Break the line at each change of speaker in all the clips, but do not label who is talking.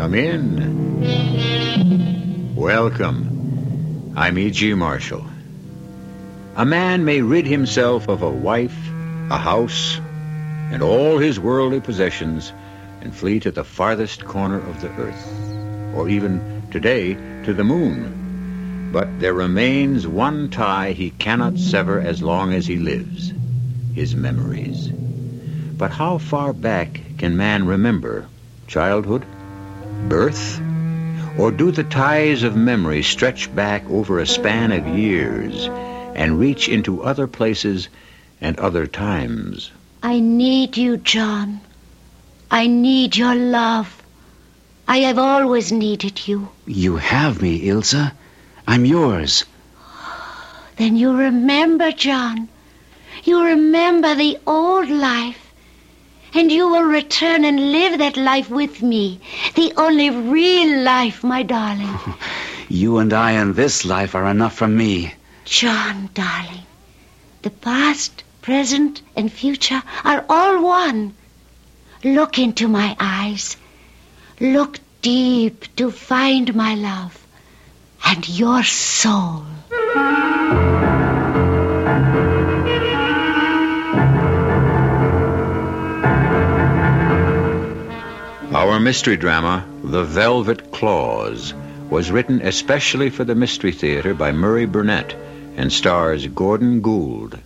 Come in. Welcome. I'm E.G. Marshall. A man may rid himself of a wife, a house, and all his worldly possessions and flee to the farthest corner of the earth, or even today to the moon. But there remains one tie he cannot sever as long as he lives: his memories. But how far back can man remember? Childhood? Birth? Or do the ties of memory stretch back over a span of years and reach into other places and other times?
I need you, John. I need your love. I have always needed you.
You have me, Ilsa. I'm yours.
Then you remember, John. You remember the old life. And you will return and live that life with me. The only real life, my darling.
You and I in this life are enough for me.
John, darling, the past, present, and future are all one. Look into my eyes. Look deep to find my love and your soul.
Our mystery drama, The Velvet Claws, was written especially for the Mystery Theater by Murray Burnett and stars Gordon Gould.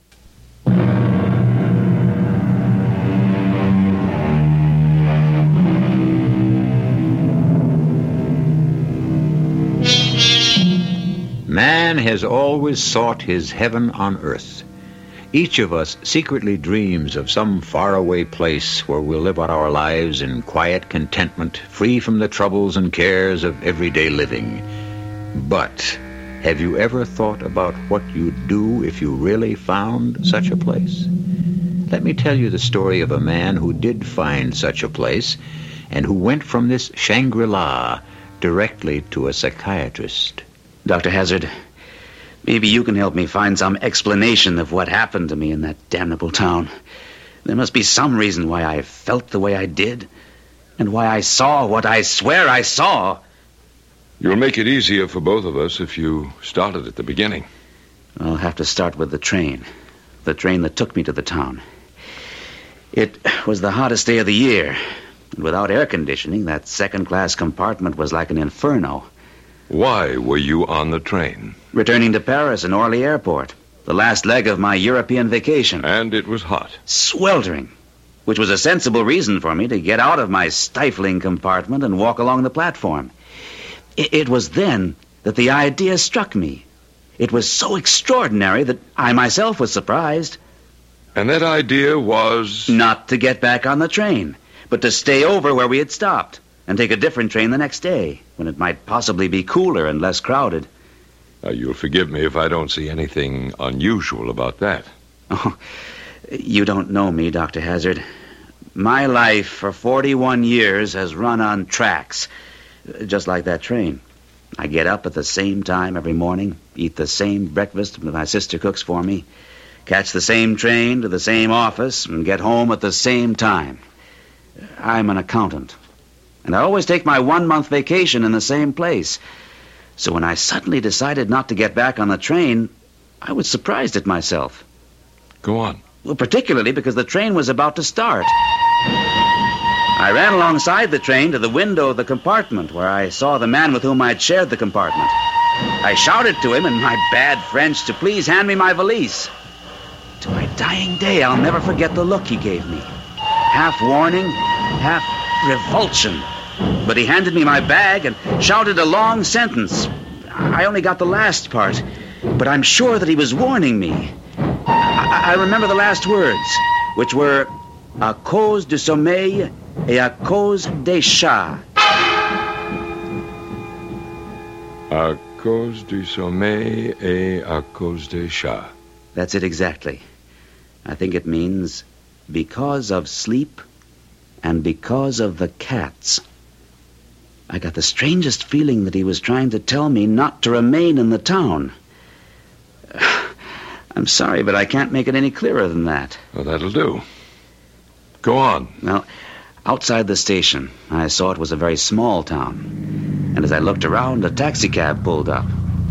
Man has always sought his heaven on earth. Each of us secretly dreams of some faraway place where we'll live out our lives in quiet contentment, free from the troubles and cares of everyday living. But have you ever thought about what you'd do if you really found such a place? Let me tell you the story of a man who did find such a place and who went from this Shangri-La directly to a psychiatrist.
Dr. Hazard, maybe you can help me find some explanation of what happened to me in that damnable town. There must be some reason why I felt the way I did, and why I saw what I swear I saw.
You'll make it easier for both of us if you started at the beginning.
I'll have to start with the train that took me to the town. It was the hottest day of the year, and without air conditioning, that second-class compartment was like an inferno.
Why were you on the train?
Returning to Paris and Orly Airport, the last leg of my European vacation.
And it was hot.
Sweltering, which was a sensible reason for me to get out of my stifling compartment and walk along the platform. It was then that the idea struck me. It was so extraordinary that I myself was surprised.
And that idea was?
Not to get back on the train, but to stay over where we had stopped and take a different train the next day, when it might possibly be cooler and less crowded.
You'll forgive me if I don't see anything unusual about that.
Oh, you don't know me, Dr. Hazard. My life for 41 years has run on tracks, just like that train. I get up at the same time every morning, eat the same breakfast that my sister cooks for me, catch the same train to the same office, and get home at the same time. I'm an accountant, and I always take my 1-month vacation in the same place. So when I suddenly decided not to get back on the train, I was surprised at myself.
Go on.
Well, particularly because the train was about to start. I ran alongside the train to the window of the compartment where I saw the man with whom I'd shared the compartment. I shouted to him in my bad French to please hand me my valise. To my dying day, I'll never forget the look he gave me. Half warning, half revulsion. But he handed me my bag and shouted a long sentence. I only got the last part, but I'm sure that he was warning me. I remember the last words, which were, à cause du sommeil et à cause des chats.
À cause du sommeil et à cause des chats.
That's it exactly. I think it means because of sleep and because of the cats. I got the strangest feeling that he was trying to tell me not to remain in the town. I'm sorry, but I can't make it any clearer than that.
Well, that'll do. Go on.
Well, Outside the station, I saw it was a very small town. And as I looked around, a taxicab pulled up.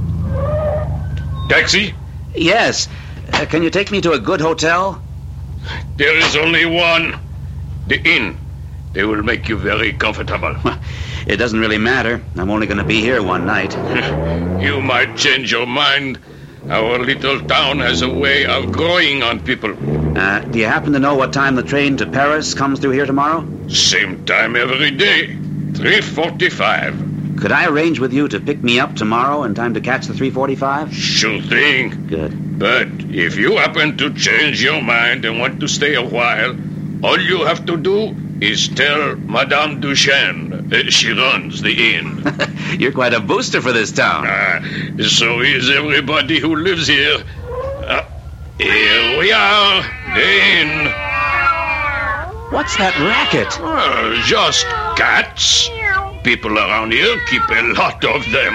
Taxi?
Yes. Can you take me to a good hotel?
There is only one. The inn. They will make you very comfortable.
It doesn't really matter. I'm only going to be here one night.
You might change your mind. Our little town has a way of growing on people.
Do you happen to know what time the train to Paris comes through here tomorrow?
Same time every day. 3:45.
Could I arrange with you to pick me up tomorrow in time to catch the 3:45?
Sure thing.
Good.
But if you happen to change your mind and want to stay a while, all you have to do is tell Madame Duchesne. She runs the inn.
You're quite a booster for this town.
So is everybody who lives here. Here we are, the inn.
What's that racket?
Just cats. People around here keep a lot of them.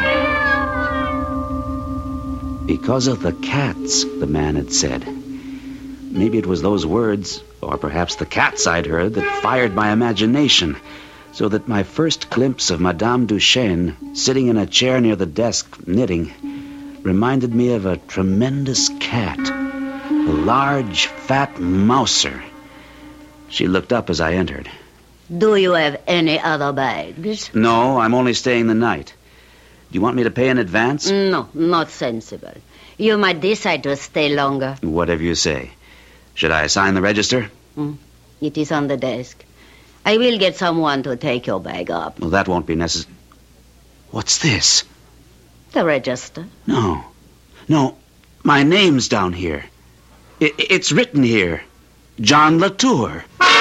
Because of the cats, the man had said. Maybe it was those words, or perhaps the cats I'd heard, that fired my imagination, so that my first glimpse of Madame Duchesne, sitting in a chair near the desk, knitting, reminded me of a tremendous cat, a large, fat mouser. She looked up as I entered.
Do you have any other bags?
No, I'm only staying the night. Do you want me to pay in advance?
No, not sensible. You might decide to stay longer.
Whatever you say. Should I sign the register?
It is on the desk. I will get someone to take your bag up.
Well, that won't be necessary. What's this?
The register.
No. My name's down here. It's written here. John Latour.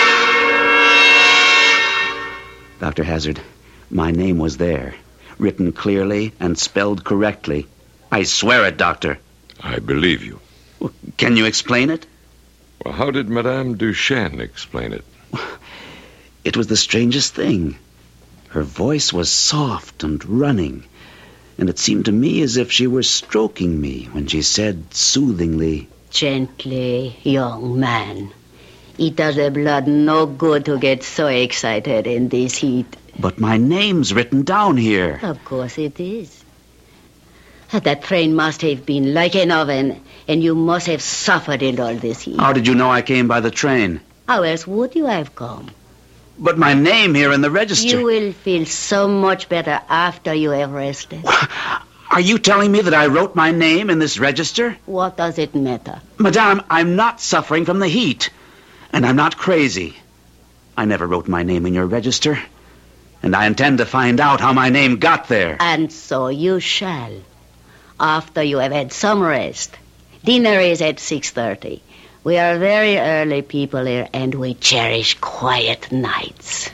Dr. Hazard, my name was there. Written clearly and spelled correctly. I swear it, Doctor.
I believe you.
Well, can you explain it?
Well, how did Madame Duchesne explain it?
It was the strangest thing. Her voice was soft and running, and it seemed to me as if she were stroking me when she said soothingly,
Gently, young man. It does the blood no good to get so excited in this heat.
But my name's written down here.
Of course it is. That train must have been like an oven, and you must have suffered in all this heat.
How did you know I came by the train?
How else would you have come?
But my name here in the register...
You will feel so much better after you have rested.
Are you telling me that I wrote my name in this register?
What does it matter?
Madame, I'm not suffering from the heat. And I'm not crazy. I never wrote my name in your register. And I intend to find out how my name got there.
And so you shall. After you have had some rest. Dinner is at 6:30. We are very early people here, and we cherish quiet nights.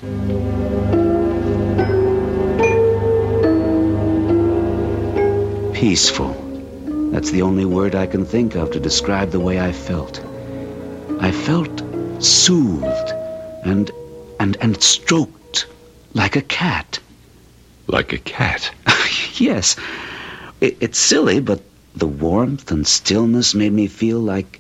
Peaceful. That's the only word I can think of to describe the way I felt. I felt soothed and stroked like a cat.
Like a cat?
Yes. It's silly, but the warmth and stillness made me feel like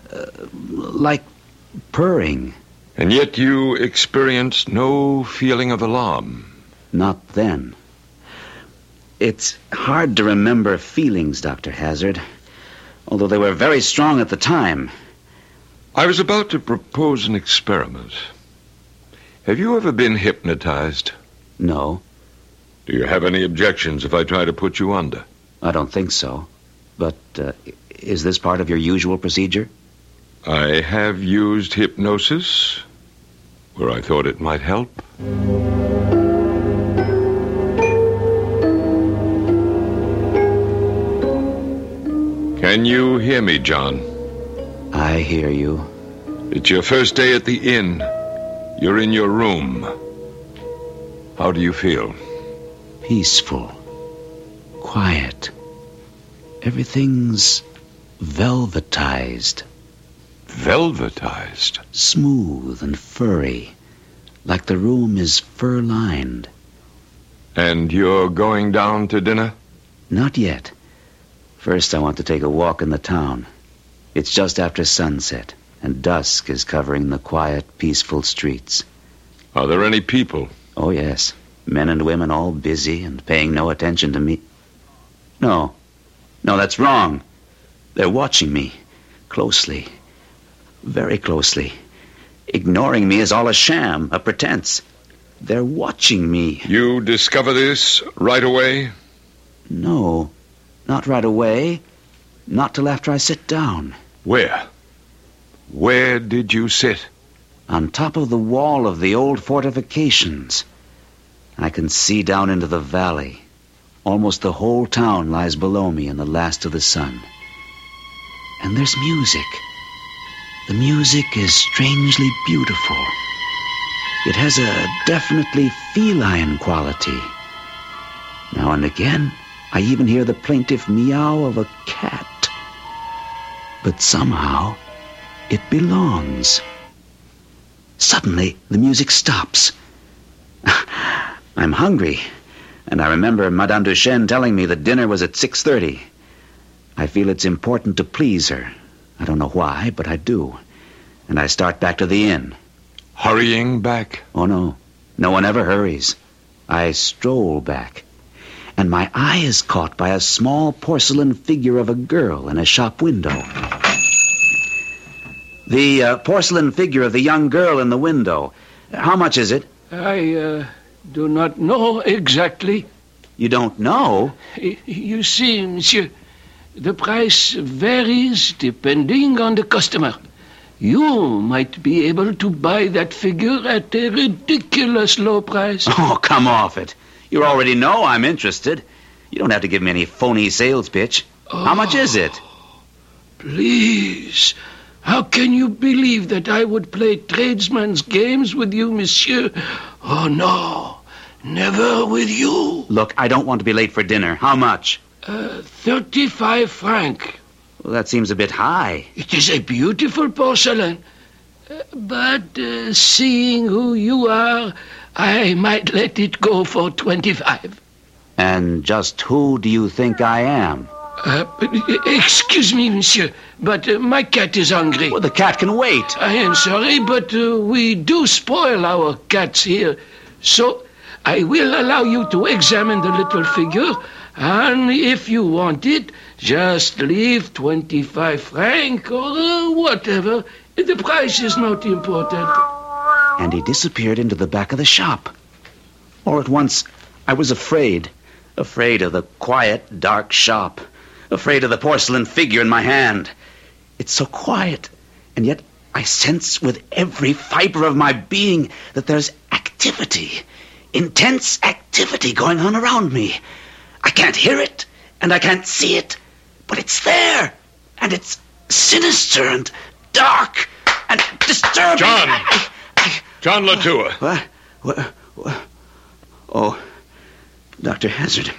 purring.
And yet you experienced no feeling of alarm?
Not then. It's hard to remember feelings, Dr. Hazard, although they were very strong at the time.
I was about to propose an experiment. Have you ever been hypnotized?
No.
Do you have any objections if I try to put you under?
I don't think so. But is this part of your usual procedure?
I have used hypnosis where I thought it might help. Can you hear me, John?
I hear you.
It's your first day at the inn. You're in your room. How do you feel?
Peaceful. Quiet. Everything's velvetized.
Velvetized?
Smooth and furry, like the room is fur-lined.
And you're going down to dinner?
Not yet. First, I want to take a walk in the town. It's just after sunset, and dusk is covering the quiet, peaceful streets.
Are there any people?
Oh, yes. Men and women all busy and paying no attention to me. No, that's wrong. They're watching me. Closely. Very closely. Ignoring me is all a sham, a pretense. They're watching me.
You discover this right away?
No, not right away. Not till after I sit down.
Where? Where did you sit?
On top of the wall of the old fortifications. I can see down into the valley. Almost the whole town lies below me in the last of the sun. And there's music. The music is strangely beautiful. It has a definitely feline quality. Now and again, I even hear the plaintive meow of a cat. But somehow, it belongs. Suddenly, the music stops. I'm hungry, and I remember Madame Duchesne telling me that dinner was at 6:30. I feel it's important to please her. I don't know why, but I do. And I start back to the inn.
Hurrying back?
Oh, no. No one ever hurries. I stroll back. And my eye is caught by a small porcelain figure of a girl in a shop window. The porcelain figure of the young girl in the window. How much is it?
I do not know exactly.
You don't know?
You see, monsieur, the price varies depending on the customer. You might be able to buy that figure at a ridiculous low price.
Oh, come off it. You already know I'm interested. You don't have to give me any phony sales pitch. How much is it?
Please. How can you believe that I would play tradesman's games with you, monsieur? Oh, no. Never with you.
Look, I don't want to be late for dinner. How much?
35 francs.
Well, that seems a bit high.
It is a beautiful porcelain. But seeing who you are, I might let it go for 25.
And just who do you think I am?
Excuse me, monsieur, but my cat is hungry.
Well, the cat can wait.
I am sorry, but we do spoil our cats here. So I will allow you to examine the little figure, and if you want it, just leave 25 francs or whatever. The price is not important.
And he disappeared into the back of the shop. All at once, I was afraid. Afraid of the quiet, dark shop. Afraid of the porcelain figure in my hand. It's so quiet, and yet I sense with every fiber of my being that there's activity, intense activity going on around me. I can't hear it, and I can't see it, but it's there, and it's sinister and dark and disturbing.
John! John Latour.
What? Oh, Dr. Hazard.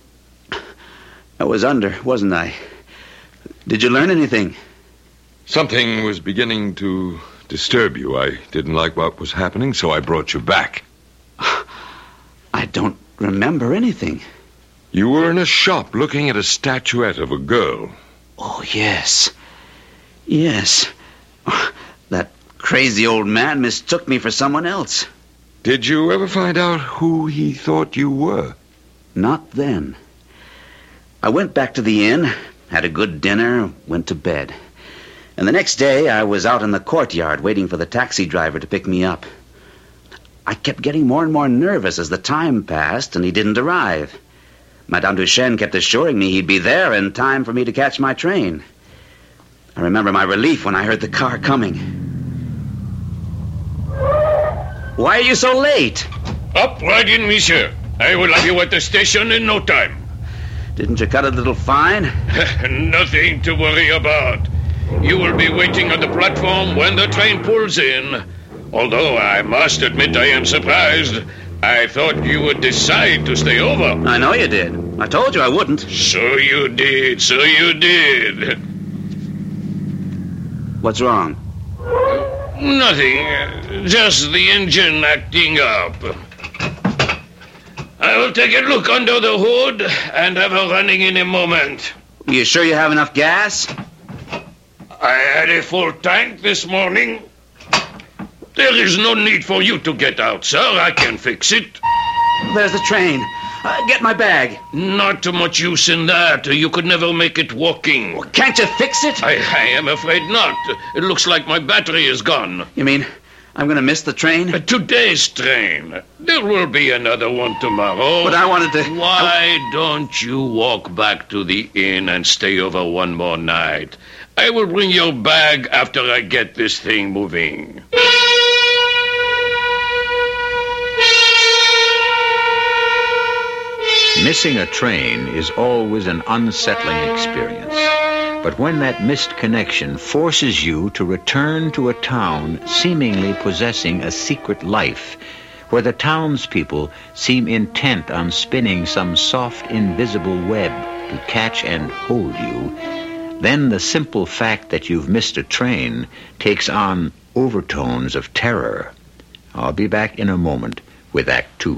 I was under, wasn't I? Did you learn anything?
Something was beginning to disturb you. I didn't like what was happening, so I brought you back.
I don't remember anything.
You were in a shop looking at a statuette of a girl.
Oh, yes. Yes. That crazy old man mistook me for someone else.
Did you ever find out who he thought you were?
Not then. I went back to the inn, had a good dinner, went to bed. And the next day, I was out in the courtyard waiting for the taxi driver to pick me up. I kept getting more and more nervous as the time passed, and he didn't arrive. Madame Duchesne kept assuring me he'd be there in time for me to catch my train. I remember my relief when I heard the car coming. Why are you so late?
Up right in, monsieur. I will have you at the station in no time.
Didn't you cut a little fine?
Nothing to worry about. You will be waiting on the platform when the train pulls in. Although I must admit I am surprised. I thought you would decide to stay over.
I know you did. I told you I wouldn't.
So you did.
What's wrong?
Nothing. Just the engine acting up. I will take a look under the hood and have her running in a moment.
Are you sure you have enough gas?
I had a full tank this morning. There is no need for you to get out, sir. I can fix it.
There's the train. Get my bag.
Not too much use in that. You could never make it walking.
Can't you fix it?
I am afraid not. It looks like my battery is gone.
You mean I'm going to miss the train?
Today's train. There will be another one tomorrow.
But I wanted to...
Why don't you walk back to the inn and stay over one more night? I will bring your bag after I get this thing moving.
Missing a train is always an unsettling experience. But when that missed connection forces you to return to a town seemingly possessing a secret life, where the townspeople seem intent on spinning some soft, invisible web to catch and hold you, then the simple fact that you've missed a train takes on overtones of terror. I'll be back in a moment with Act Two.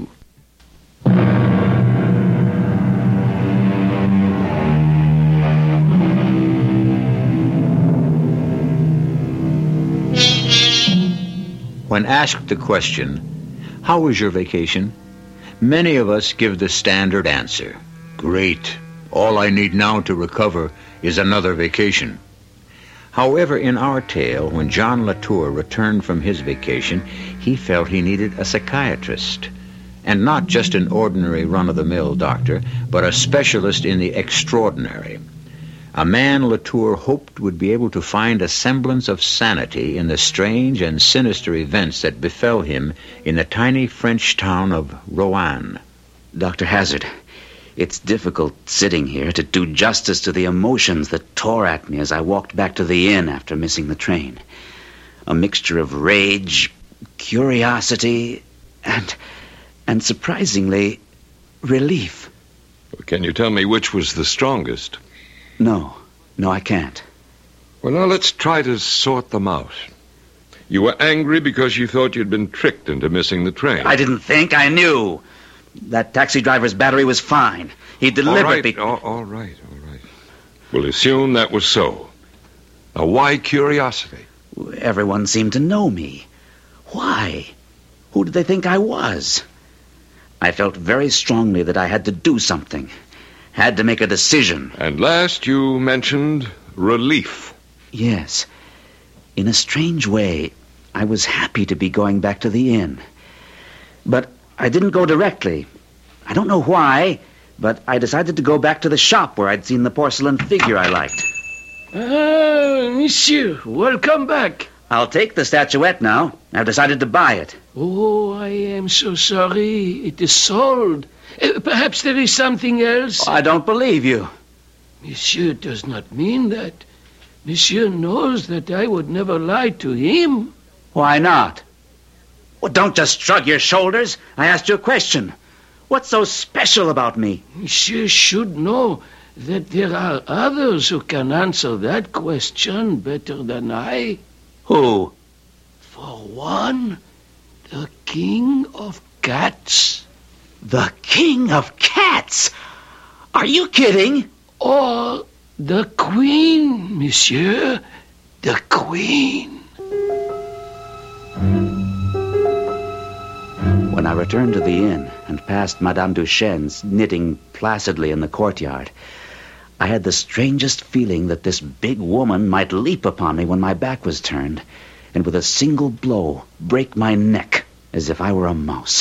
When asked the question, "How was your vacation?" many of us give the standard answer, "Great. All I need now to recover is another vacation." However, in our tale, when John Latour returned from his vacation, he felt he needed a psychiatrist. And not just an ordinary run-of-the-mill doctor, but a specialist in the extraordinary. A man Latour hoped would be able to find a semblance of sanity in the strange and sinister events that befell him in the tiny French town of Roanne.
Dr. Hazard, it's difficult sitting here to do justice to the emotions that tore at me as I walked back to the inn after missing the train. A mixture of rage, curiosity, and surprisingly, relief.
Can you tell me which was the strongest?
No, I can't.
Well, now let's try to sort them out. You were angry because you thought you'd been tricked into missing the train.
I didn't think, I knew. That taxi driver's battery was fine. He deliberately...
All right. We'll assume that was so. Now, why curiosity?
Everyone seemed to know me. Why? Who did they think I was? I felt very strongly that I had to do something. Had to make a decision.
And last you mentioned relief.
Yes. In a strange way, I was happy to be going back to the inn. But I didn't go directly. I don't know why, but I decided to go back to the shop where I'd seen the porcelain figure I liked.
Ah, monsieur, welcome back.
I'll take the statuette now. I've decided to buy it.
Oh, I am so sorry. It is sold. Perhaps there is something else?
I don't believe you.
Monsieur does not mean that. Monsieur knows that I would never lie to him.
Why not? Well, don't just shrug your shoulders. I asked you a question. What's so special about me?
Monsieur should know that there are others who can answer that question better than I.
Who?
For one, the King of Cats.
The King of Cats? Are you kidding?
Or the Queen, monsieur. The Queen.
When I returned to the inn and passed Madame Duchesne's knitting placidly in the courtyard, I had the strangest feeling that this big woman might leap upon me when my back was turned, and with a single blow break my neck as if I were a mouse.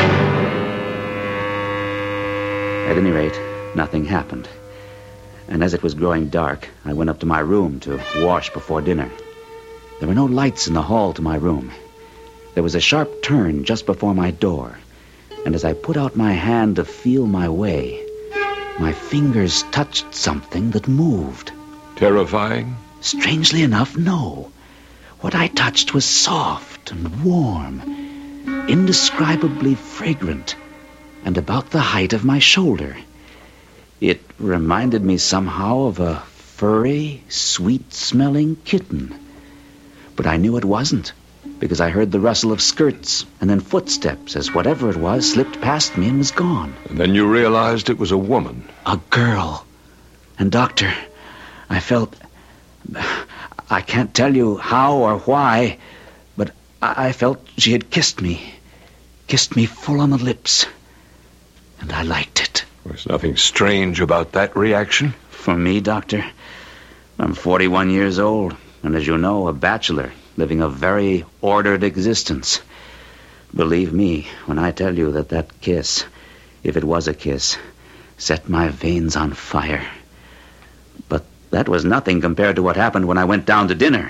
At any rate, nothing happened. And as it was growing dark, I went up to my room to wash before dinner. There were no lights in the hall to my room. There was a sharp turn just before my door, and as I put out my hand to feel my way, my fingers touched something that moved.
Terrifying?
Strangely enough, no. What I touched was soft and warm, indescribably fragrant, and about the height of my shoulder. It reminded me somehow of a furry, sweet-smelling kitten. But I knew it wasn't, because I heard the rustle of skirts and then footsteps as whatever it was slipped past me and was gone.
And then you realized it was a woman.
A girl. And, Doctor, I felt... I can't tell you how or why, but I felt she had kissed me full on the lips. And I liked it.
There's nothing strange about that reaction.
For me, Doctor, I'm 41 years old, and as you know, a bachelor, living a very ordered existence. Believe me when I tell you that that kiss, if it was a kiss, set my veins on fire. But that was nothing compared to what happened when I went down to dinner.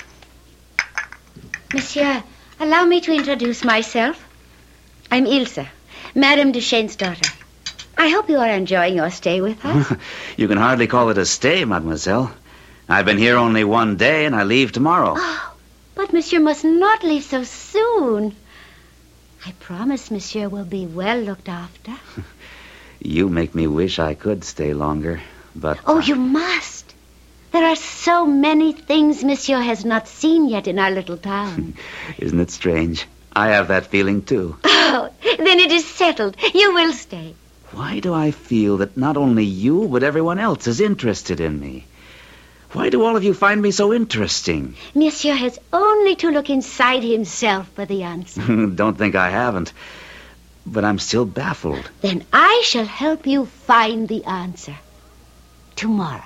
Monsieur, allow me to introduce myself. I'm Ilse, Madame Duchesne's daughter. I hope you are enjoying your stay with us.
You can hardly call it a stay, mademoiselle. I've been here only one day, and I leave tomorrow.
Oh, but monsieur must not leave so soon. I promise monsieur will be well looked after.
You make me wish I could stay longer, but...
Oh, you must. There are so many things monsieur has not seen yet in our little town.
Isn't it strange? I have that feeling, too.
Oh, then it is settled. You will stay.
Why do I feel that not only you, but everyone else is interested in me? Why do all of you find me so interesting?
Monsieur has only to look inside himself for the answer.
Don't think I haven't. But I'm still baffled.
Then I shall help you find the answer. Tomorrow.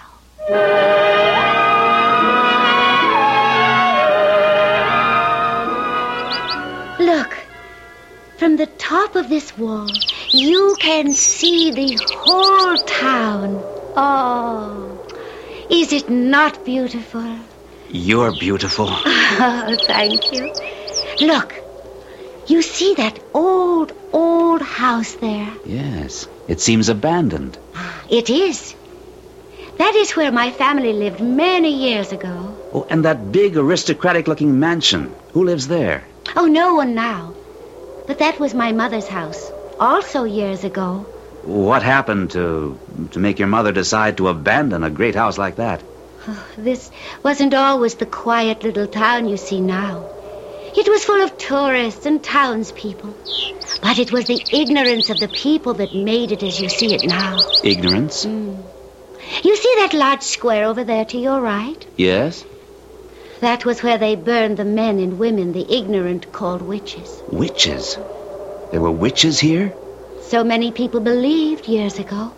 Look. From the top of this wall, you can see the whole town. Oh, is it not beautiful?
You're beautiful.
Oh, thank you. Look, you see that old house there?
Yes, it seems abandoned.
It is. That is where my family lived many years ago.
Oh, and that big aristocratic-looking mansion. Who lives there?
Oh, no one now. But that was my mother's house, also years ago.
What happened to make your mother decide to abandon a great house like that?
Oh, this wasn't always the quiet little town you see now. It was full of tourists and townspeople. But it was the ignorance of the people that made it as you see it now.
Ignorance?
You see that large square over there to your right?
Yes.
That was where they burned the men and women the ignorant called witches.
Witches? There were witches here?
So many people believed years ago.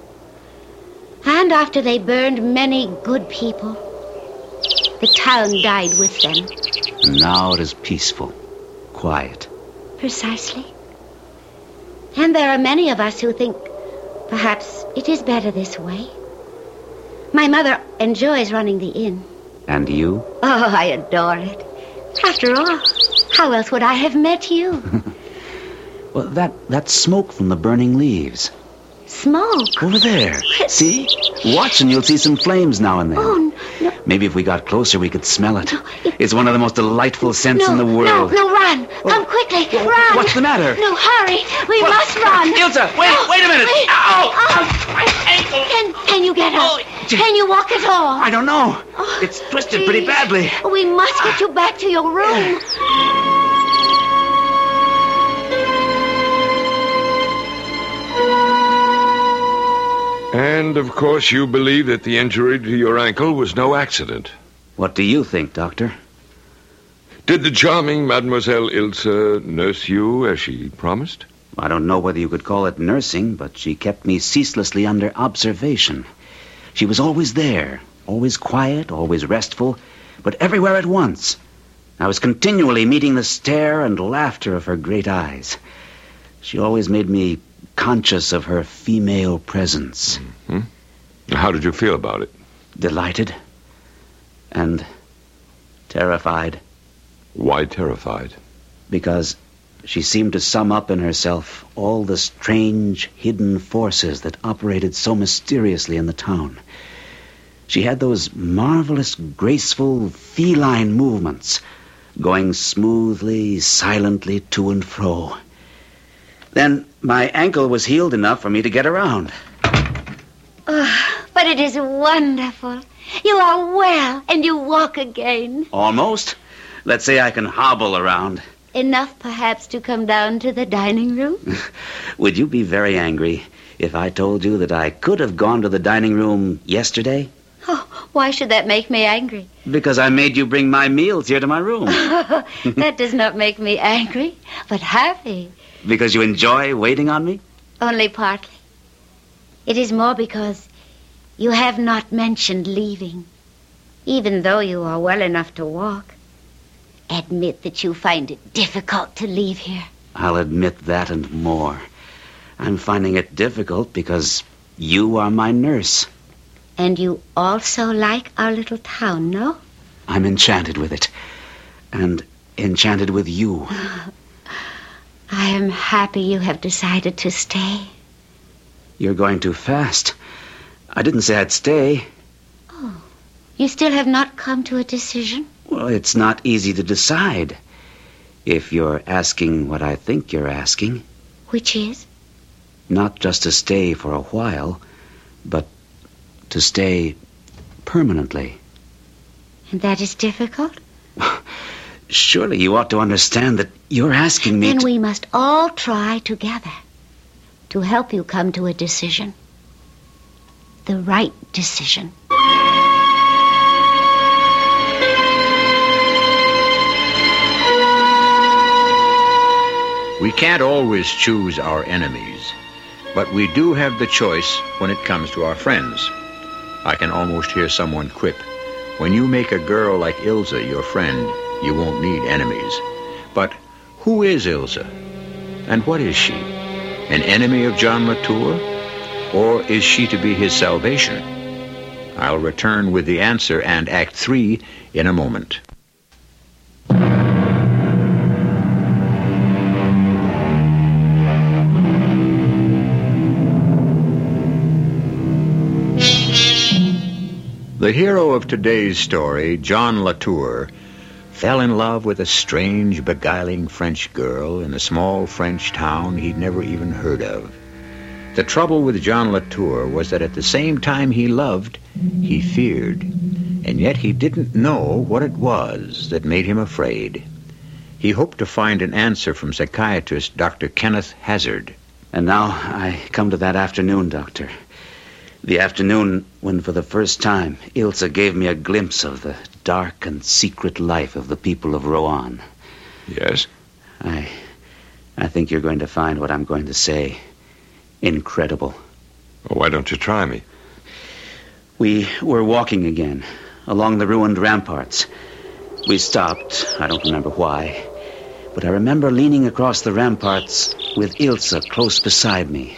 And after they burned many good people, the town died with them.
And now it is peaceful, quiet.
Precisely. And there are many of us who think perhaps it is better this way. My mother enjoys running the inn.
And you?
Oh, I adore it. After all, how else would I have met you?
Well, that smoke from the burning leaves.
Smoke?
Over there. See? Watch and you'll see some flames now and then.
Oh, no.
Maybe if we got closer, we could smell it. It's one of the most delightful scents in the world.
No, run. Come quickly. Run.
What's the matter?
No, hurry. We must run.
Ilse, wait a minute.
My ankle!
Can you get up? Can you walk at all?
I don't know. It's twisted pretty badly.
We must get you back to your room.
And, of course, you believe that the injury to your ankle was no accident.
What do you think, Doctor?
Did the charming Mademoiselle Ilse nurse you as she promised?
I don't know whether you could call it nursing, but she kept me ceaselessly under observation. She was always there, always quiet, always restful, but everywhere at once. I was continually meeting the stare and laughter of her great eyes. She always made me conscious of her female presence.
Mm-hmm. How did you feel about it?
Delighted and terrified.
Why terrified?
Because she seemed to sum up in herself all the strange, hidden forces that operated so mysteriously in the town. She had those marvelous, graceful, feline movements, going smoothly, silently to and fro. Then my ankle was healed enough for me to get around.
Oh, but it is wonderful. You are well, and you walk again.
Almost. Let's say I can hobble around.
Enough, perhaps, to come down to the dining room?
Would you be very angry if I told you that I could have gone to the dining room yesterday?
Oh, Why should that make me angry?
Because I made you bring my meals here to my room.
That does not make me angry, but happy.
Because you enjoy waiting on me?
Only partly. It is more because you have not mentioned leaving, even though you are well enough to walk. Admit that you find it difficult to leave here.
I'll admit that and more. I'm finding it difficult because you are my nurse.
And you also like our little town, no?
I'm enchanted with it. And enchanted with you.
I am happy you have decided to stay.
You're going too fast. I didn't say I'd stay.
Oh, you still have not come to a decision?
Well, it's not easy to decide. If you're asking what I think you're asking.
Which is?
Not just to stay for a while, but to stay permanently.
And that is difficult?
Surely you ought to understand that you're asking me
Then
to...
we must all try together to help you come to a decision. The right decision.
We can't always choose our enemies, but we do have the choice when it comes to our friends. I can almost hear someone quip, when you make a girl like Ilsa your friend, you won't need enemies. But who is Ilsa? And what is she? An enemy of John Latour? Or is she to be his salvation? I'll return with the answer and Act 3 in a moment. The hero of today's story, John Latour, fell in love with a strange, beguiling French girl in a small French town he'd never even heard of. The trouble with John Latour was that at the same time he loved, he feared, and yet he didn't know what it was that made him afraid. He hoped to find an answer from psychiatrist Dr. Kenneth Hazard.
And now I come to that afternoon, Doctor. The afternoon when, for the first time, Ilsa gave me a glimpse of the dark and secret life of the people of Rouen.
Yes?
I think you're going to find what I'm going to say incredible.
Well, why don't you try me?
We were walking again, along the ruined ramparts. We stopped, I don't remember why, but I remember leaning across the ramparts with Ilsa close beside me.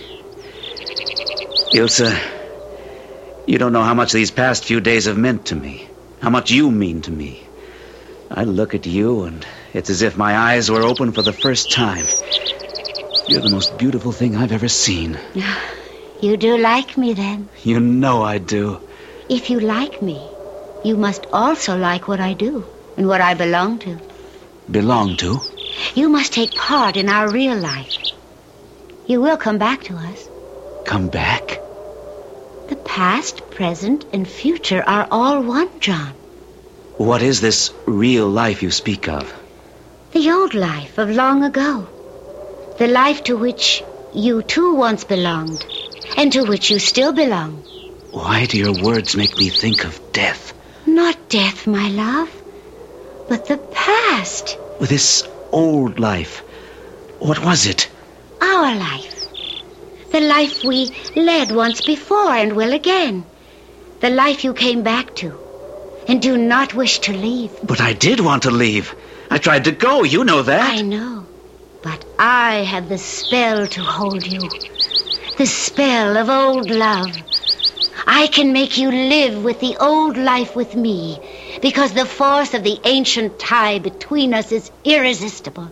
Ilsa, you don't know how much these past few days have meant to me, how much you mean to me. I look at you, and it's as if my eyes were open for the first time. You're the most beautiful thing I've ever seen.
You do like me, then?
You know I do.
If you like me, you must also like what I do and what I belong to.
Belong to?
You must take part in our real life. You will come back to us.
Come back?
The past, present, and future are all one, John.
What is this real life you speak of?
The old life of long ago. The life to which you too once belonged, and to which you still belong.
Why do your words make me think of death?
Not death, my love, but the past.
With this old life, what was it?
Our life. The life we led once before and will again. The life you came back to and do not wish to leave.
But I did want to leave. I tried to go, you know that.
I know. But I have the spell to hold you. The spell of old love. I can make you live with the old life with me, because the force of the ancient tie between us is irresistible.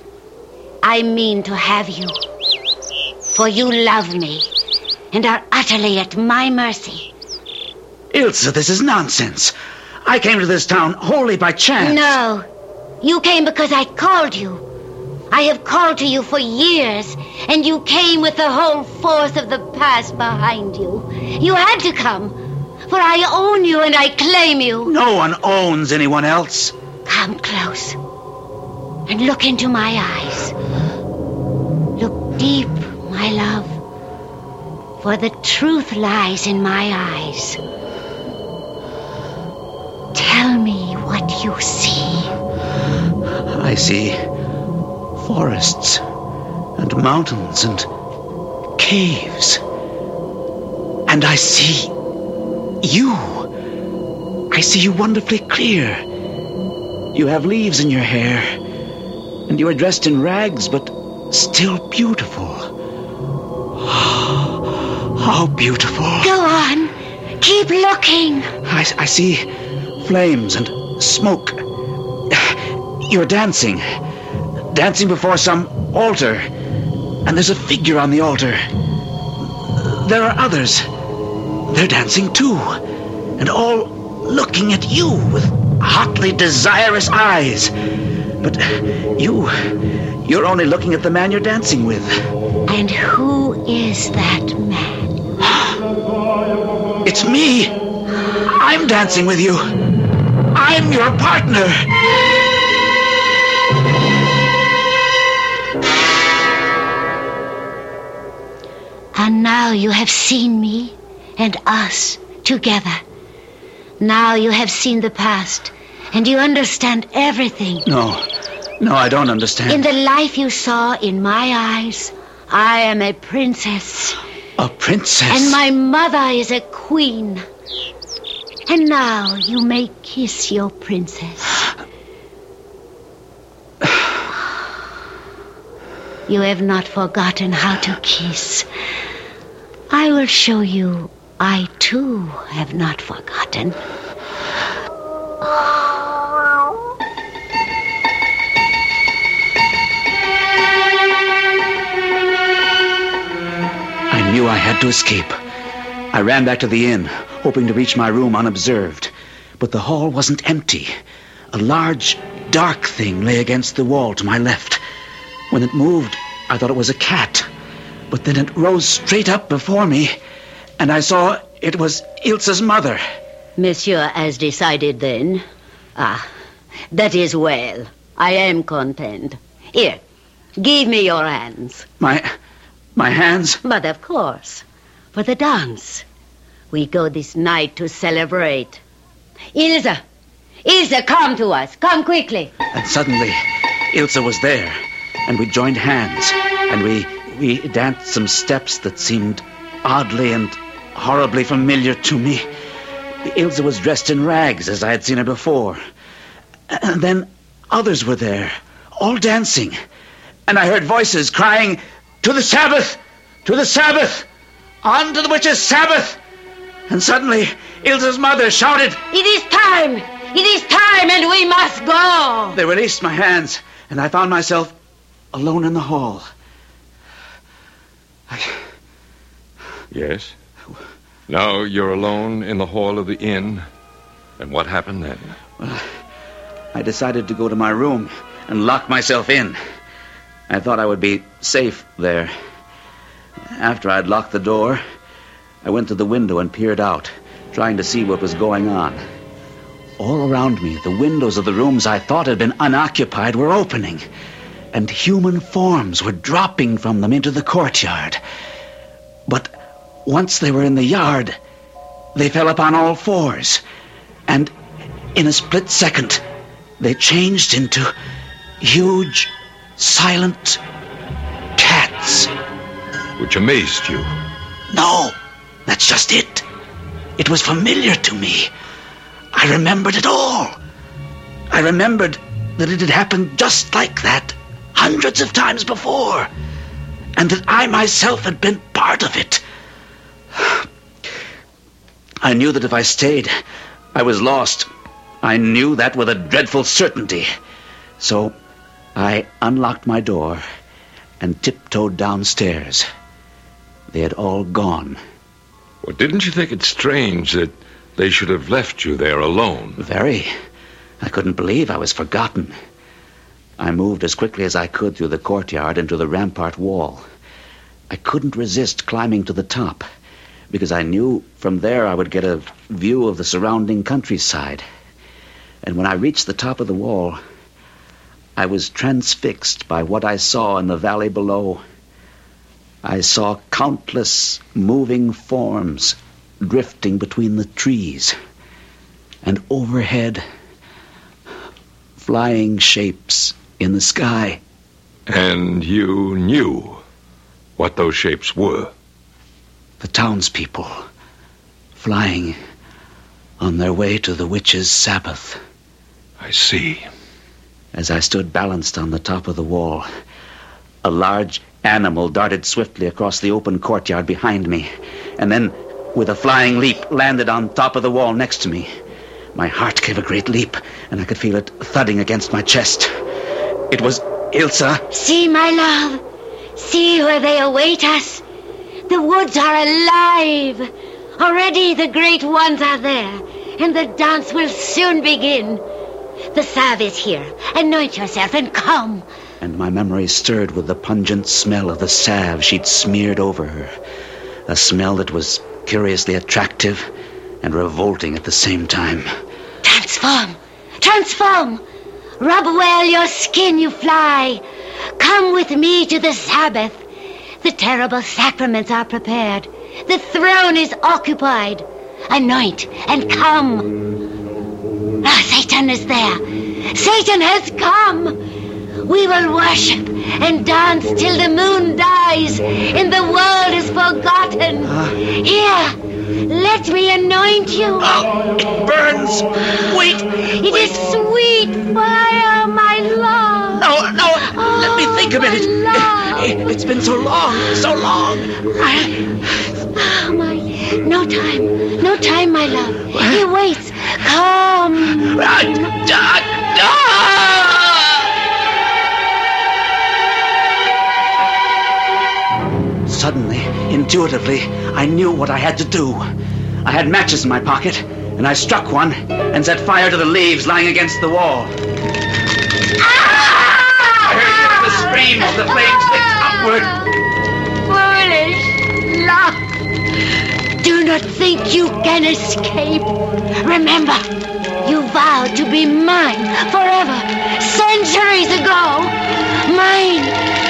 I mean to have you, for you love me and are utterly at my mercy.
Ilsa, this is nonsense. I came to this town wholly by chance.
No, you came because I called you. I have called to you for years, and you came with the whole force of the past behind you. You had to come, for I own you and I claim you.
No one owns anyone else.
Come close and look into my eyes. Look deep, my love, for the truth lies in my eyes. what you see.
I see forests and mountains and caves. And I see you. I see you wonderfully clear. You have leaves in your hair, and you are dressed in rags, but still beautiful. How beautiful.
Go on. Keep looking.
I see flames and smoke. You're dancing. Dancing before some altar. And there's a figure on the altar. There are others. They're dancing too. And all looking at you with hotly desirous eyes. But you're only looking at the man you're dancing with.
And who is that man?
It's me. I'm dancing with you. I'm your partner.
And now you have seen me and us together. Now you have seen the past, and you understand everything.
No, I don't understand.
In the life you saw in my eyes, I am a princess.
A princess?
And my mother is a queen. And now you may kiss your princess. You have not forgotten how to kiss. I will show you I too have not forgotten.
I knew I had to escape. I ran back to the inn, hoping to reach my room unobserved. But the hall wasn't empty. A large, dark thing lay against the wall to my left. When it moved, I thought it was a cat. But then it rose straight up before me, and I saw it was Ilse's mother.
Monsieur has decided then? Ah, that is well. I am content. Here, give me your hands.
My hands?
But of course, for the dance. We go this night to celebrate. Ilse, come to us. Come quickly.
And suddenly, Ilse was there, and we joined hands, and we danced some steps that seemed oddly and horribly familiar to me. Ilse was dressed in rags, as I had seen her before. And then others were there, all dancing. And I heard voices crying, "To the Sabbath! To the Sabbath! On to the witches' Sabbath!" And suddenly, Ilse's mother shouted,
It is time! It is time, and we must go!
They released my hands, and I found myself alone in the hall.
Yes? Now you're alone in the hall of the inn. And what happened then?
Well, I decided to go to my room and lock myself in. I thought I would be safe there. After I'd locked the door, I went to the window and peered out, trying to see what was going on. All around me, the windows of the rooms I thought had been unoccupied were opening, and human forms were dropping from them into the courtyard. But once they were in the yard, they fell upon all fours, and in a split second, they changed into huge, silent cats.
Which amazed you.
No, that's just it. It was familiar to me. I remembered it all. I remembered that it had happened just like that, hundreds of times before, and that I myself had been part of it. I knew that if I stayed, I was lost. I knew that with a dreadful certainty. So I unlocked my door and tiptoed downstairs. They had all gone.
Well, didn't you think it strange that they should have left you there alone?
Very. I couldn't believe I was forgotten. I moved as quickly as I could through the courtyard and to the rampart wall. I couldn't resist climbing to the top, because I knew from there I would get a view of the surrounding countryside. And when I reached the top of the wall, I was transfixed by what I saw in the valley below. I saw countless moving forms drifting between the trees. And overhead, flying shapes in the sky.
And you knew what those shapes were?
The townspeople, flying on their way to the witch's Sabbath.
I see.
As I stood balanced on the top of the wall, a large animal darted swiftly across the open courtyard behind me, and then, with a flying leap, landed on top of the wall next to me. My heart gave a great leap, and I could feel it thudding against my chest. It was Ilsa.
See, my love. See where they await us. The woods are alive. Already the great ones are there, and the dance will soon begin. The salve is here. Anoint yourself and come.
And my memory stirred with the pungent smell of the salve she'd smeared over her. A smell that was curiously attractive and revolting at the same time.
Transform! Transform! Rub well your skin, you fly. Come with me to the Sabbath. The terrible sacraments are prepared. The throne is occupied. Anoint and come. Ah, Satan is there. Satan has come. We will worship and dance till the moon dies and the world is forgotten. Here, let me anoint you.
Oh, it burns. Wait.
It is sweet fire, my love.
No, let me think a minute. It's been so long.
Oh, my. No time, my love. He waits. Come.
Suddenly, intuitively, I knew what I had to do. I had matches in my pocket, and I struck one and set fire to the leaves lying against the wall. I heard the scream as the flames licked upward.
Foolish love. Do not think you can escape. Remember, you vowed to be mine forever, centuries ago. Mine.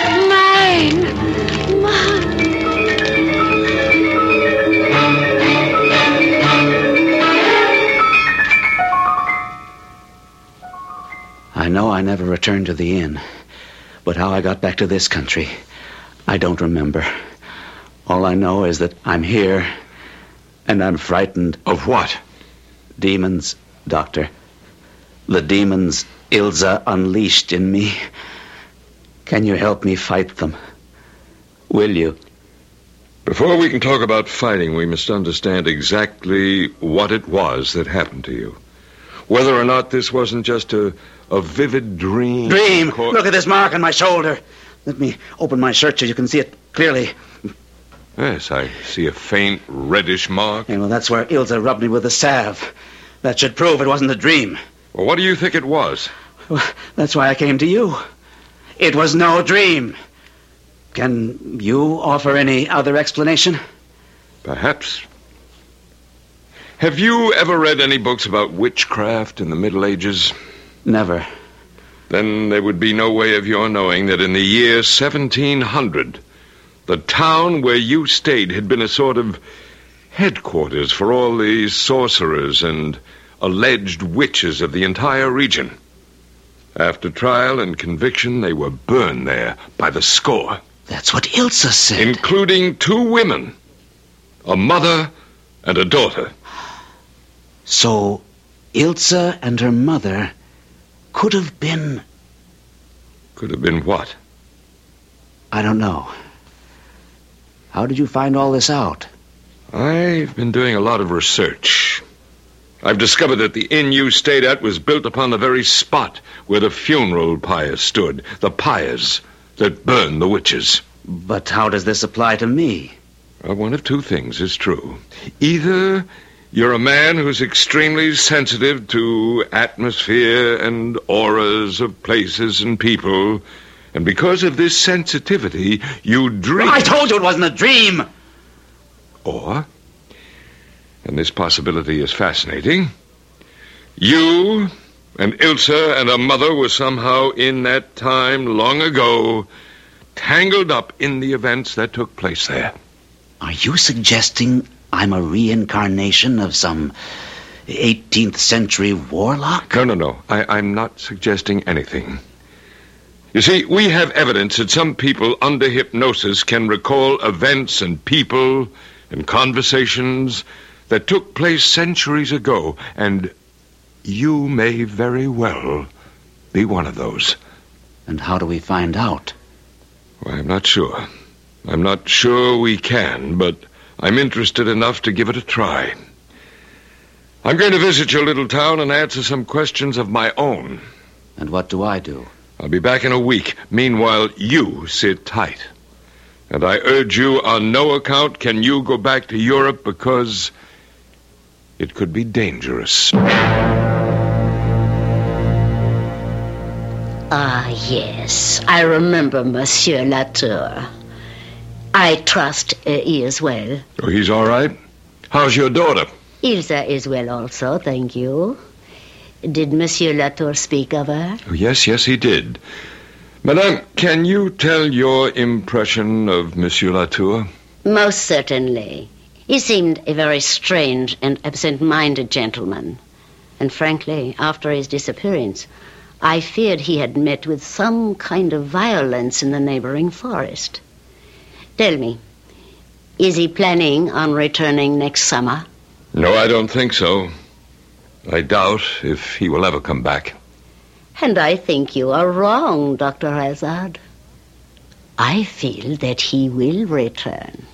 I know I never returned to the inn, but how I got back to this country, I don't remember. All I know is that I'm here, and I'm frightened.
Of what?
Demons, Doctor. The demons Ilsa unleashed in me. Can you help me fight them? Will you?
Before we can talk about fighting, we must understand exactly what it was that happened to you. Whether or not this wasn't just a vivid dream.
Dream! Look at this mark on my shoulder. Let me open my shirt so you can see it clearly.
Yes, I see a faint reddish mark.
Yeah, well, that's where Ilsa rubbed me with the salve. That should prove it wasn't a dream.
Well, what do you think it was?
Well, that's why I came to you. It was no dream. Can you offer any other explanation?
Perhaps. Have you ever read any books about witchcraft in the Middle Ages?
Never.
Then there would be no way of your knowing that in the year 1700, the town where you stayed had been a sort of headquarters for all the sorcerers and alleged witches of the entire region. After trial and conviction, they were burned there by the score.
That's what Ilsa said.
Including 2 women, a mother and a daughter.
So, Ilsa and her mother could have been...
Could have been what?
I don't know. How did you find all this out?
I've been doing a lot of research. I've discovered that the inn you stayed at was built upon the very spot where the funeral pyre stood. The pyres that burned the witches.
But how does this apply to me?
Well, one of 2 things is true. Either you're a man who's extremely sensitive to atmosphere and auras of places and people, and because of this sensitivity, you dream...
I told you it wasn't a dream!
Or, and this possibility is fascinating, you and Ilsa and her mother were somehow in that time long ago tangled up in the events that took place there.
Are you suggesting I'm a reincarnation of some 18th century warlock?
No. I'm not suggesting anything. You see, we have evidence that some people under hypnosis can recall events and people and conversations that took place centuries ago, and you may very well be one of those.
And how do we find out?
Well, I'm not sure. I'm not sure we can, but I'm interested enough to give it a try. I'm going to visit your little town and answer some questions of my own.
And what do I do?
I'll be back in a week. Meanwhile, you sit tight. And I urge you, on no account can you go back to Europe, because it could be dangerous.
Ah, yes. I remember Monsieur Latour. I trust he is well.
Oh, he's all right? How's your daughter?
Ilsa is well also, thank you. Did Monsieur Latour speak of her?
Oh, yes, he did. Madame, can you tell your impression of Monsieur Latour?
Most certainly. He seemed a very strange and absent-minded gentleman. And frankly, after his disappearance, I feared he had met with some kind of violence in the neighboring forest. Tell me, is he planning on returning next summer?
No, I don't think so. I doubt if he will ever come back.
And I think you are wrong, Dr. Hazard. I feel that he will return.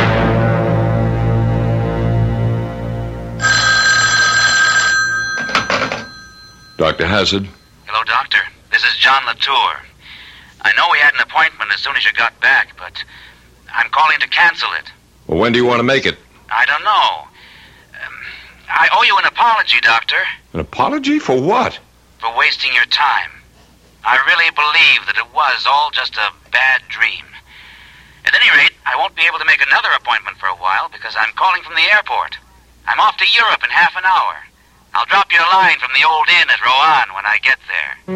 Dr. Hazard?
Hello, Doctor. This is John Latour. I know we had an appointment as soon as you got back, but I'm calling to cancel it.
Well, when do you want to make it?
I don't know. I owe you an apology, Doctor.
An apology? For what?
For wasting your time. I really believe that it was all just a bad dream. At any rate, I won't be able to make another appointment for a while because I'm calling from the airport. I'm off to Europe in half an hour. I'll drop you a line from the old inn at Roanne when I get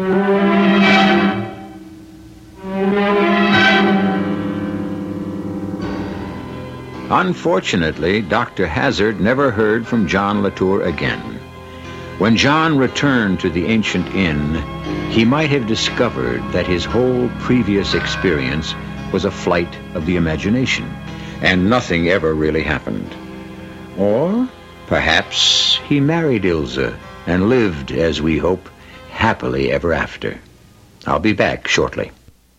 there.
Unfortunately, Dr. Hazard never heard from John Latour again. When John returned to the ancient inn, he might have discovered that his whole previous experience was a flight of the imagination, and nothing ever really happened. Or perhaps he married Ilsa and lived, as we hope, happily ever after. I'll be back shortly.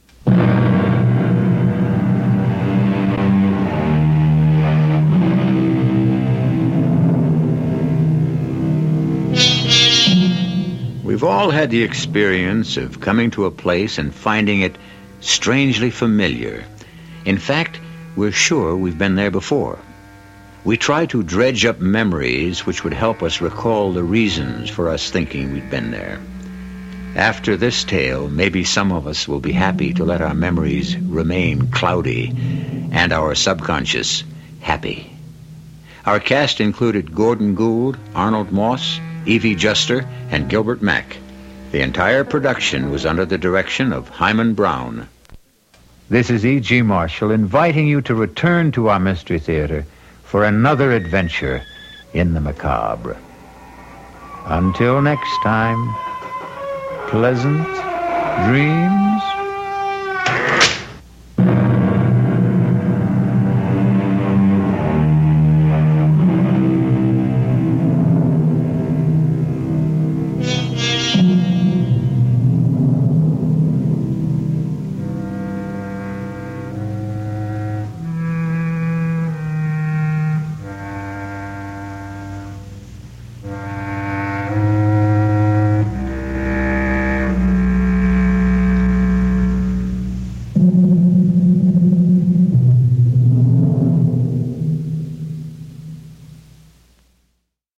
We've all had the experience of coming to a place and finding it strangely familiar. In fact, we're sure we've been there before. We try to dredge up memories which would help us recall the reasons for us thinking we'd been there. After this tale, maybe some of us will be happy to let our memories remain cloudy and our subconscious happy. Our cast included Gordon Gould, Arnold Moss, Evie Juster, and Gilbert Mack. The entire production was under the direction of Hyman Brown.
This is E.G. Marshall inviting you to return to our Mystery Theater for another adventure in the macabre. Until next time, pleasant dreams.